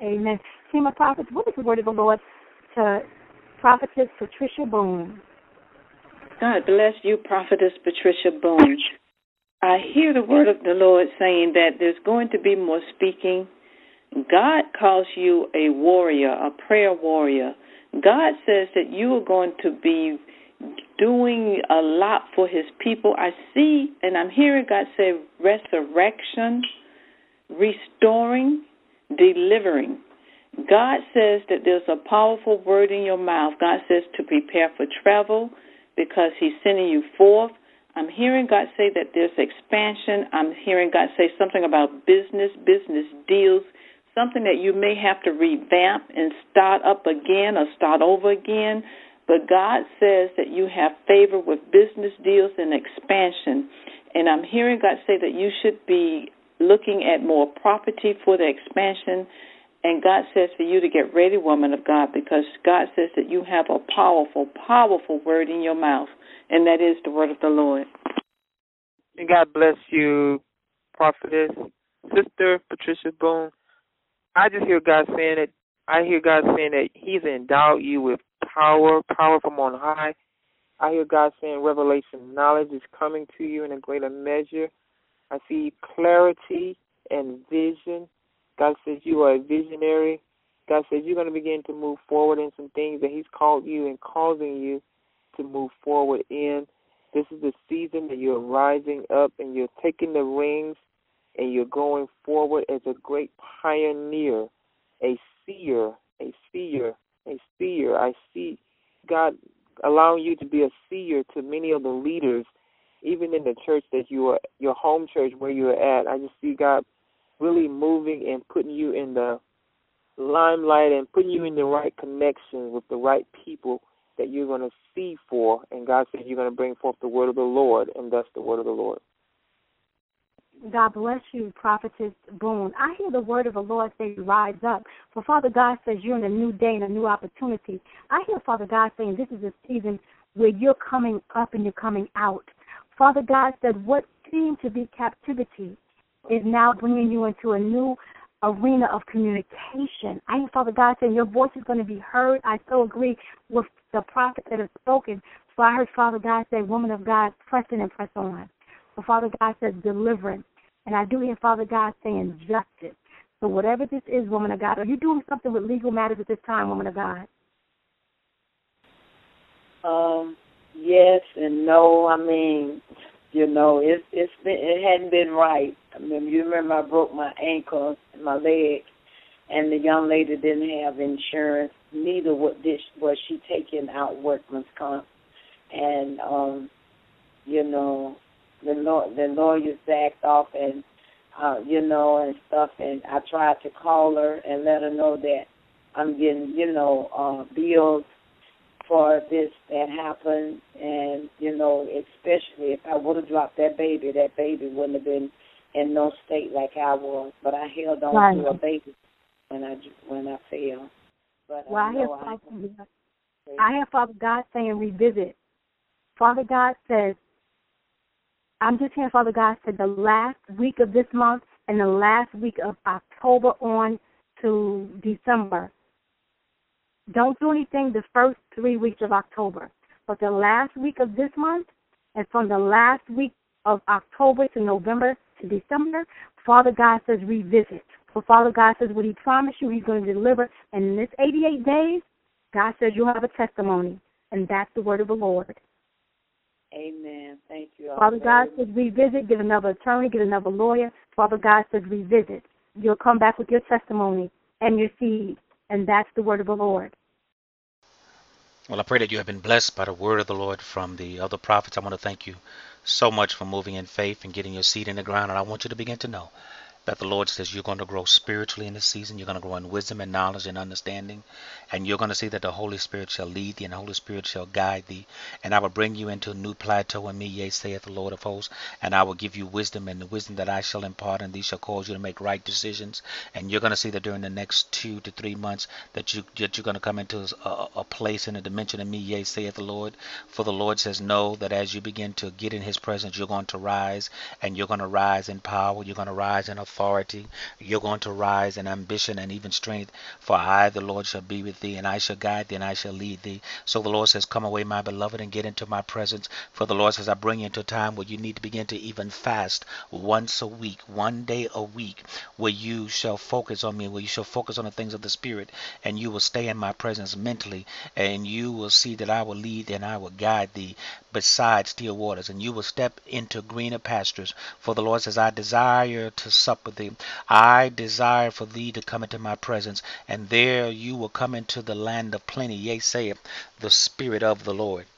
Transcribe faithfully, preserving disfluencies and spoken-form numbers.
Amen. Team of prophets, what is the word of the Lord to Prophetess Patricia Boone? God bless you, Prophetess Patricia Boone. I hear the word of the Lord saying that there's going to be more speaking. God calls you a warrior, a prayer warrior. God says that you are going to be doing a lot for his people. I see, and I'm hearing God say resurrection, restoring, delivering. God says that there's a powerful word in your mouth. God says to prepare for travel because he's sending you forth. I'm hearing God say that there's expansion. I'm hearing God say something about business, business deals, something that you may have to revamp and start up again or start over again. But God says that you have favor with business deals and expansion. And I'm hearing God say that you should be looking at more property for the expansion. And God says for you to get ready, woman of God, because God says that you have a powerful, powerful word in your mouth, and that is the word of the Lord. And God bless you, Prophetess, Sister Patricia Boone. I just hear God saying it. I hear God saying that he's endowed you with power, power from on high. I hear God saying revelation knowledge is coming to you in a greater measure. I see clarity and vision. God says you are a visionary. God says you're going to begin to move forward in some things that he's called you and causing you to move forward in. This is the season that you're rising up and you're taking the reins and you're going forward as a great pioneer, a seer, a seer, a seer. I see God allowing you to be a seer to many of the leaders, even in the church that you are, your home church where you're at. I just see God really moving and putting you in the limelight and putting you in the right connection with the right people that you're going to see for. And God said you're going to bring forth the word of the Lord, and that's the word of the Lord. God bless you, Prophetess Boone. I hear the word of the Lord say, rise up. For Father God says you're in a new day and a new opportunity. I hear Father God saying this is a season where you're coming up and you're coming out. Father God said what seemed to be captivity is now bringing you into a new arena of communication. I hear Father God saying your voice is going to be heard. I so agree with the prophet that has spoken. So I heard Father God say, woman of God, press in and press on. So Father God says deliverance. And I do hear Father God saying justice. So whatever this is, woman of God, are you doing something with legal matters at this time, woman of God? Um, yes and no. I mean, you know, it's it's been it hadn't been right. I mean, you remember I broke my ankle and my leg, and the young lady didn't have insurance. Neither was this was she taking out workman's comp, and um, you know, the law the lawyers backed off and uh, you know and stuff. And I tried to call her and let her know that I'm getting you know uh, bills for this that happened, and, you know, especially if I would have dropped that baby, that baby wouldn't have been in no state like I was. But I held on right. to a baby when I when I fell. But well, I, I, hear know Father, I, I hear Father God saying revisit. Father God says, I'm just hearing Father God said the last week of this month and the last week of October on to December. Don't do anything the first three weeks of October. But the last week of this month and from the last week of October to November to December, Father God says revisit. So Father God says what he promised you, he's going to deliver. And in this eighty-eight days, God says you'll have a testimony. And that's the word of the Lord. Amen. Thank you. Father God says revisit, get another attorney, get another lawyer. Father God says revisit. You'll come back with your testimony and your seed. And that's the word of the Lord. Well, I pray that you have been blessed by the word of the Lord from the other prophets. I want to thank you so much for moving in faith and getting your seed in the ground. And I want you to begin to know that the Lord says you're going to grow spiritually in this season. You're going to grow in wisdom and knowledge and understanding. And you're going to see that the Holy Spirit shall lead thee and the Holy Spirit shall guide thee. And I will bring you into a new plateau in me, yea, saith the Lord of hosts. And I will give you wisdom, and the wisdom that I shall impart, and these shall cause you to make right decisions. And you're going to see that during the next two to three months that, you, that you're going to come into a, a place in a dimension in me, yea, saith the Lord. For the Lord says, know that as you begin to get in his presence, you're going to rise, and you're going to rise in power. You're going to rise in authority. authority. You're going to rise in ambition and even strength. For I, the Lord, shall be with thee, and I shall guide thee, and I shall lead thee. So the Lord says, come away, my beloved, and get into my presence. For the Lord says, I bring you into a time where you need to begin to even fast once a week, one day a week, where you shall focus on me, where you shall focus on the things of the Spirit, and you will stay in my presence mentally, and you will see that I will lead and I will guide thee beside still waters, and you will step into greener pastures. For the Lord says, I desire to sup with thee. I desire for thee to come into my presence, and there you will come into the land of plenty. Yea, saith the Spirit of the Lord.